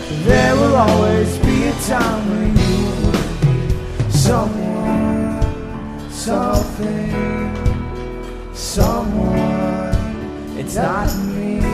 There will always be a time when you will be someone, something, someone. It's not me.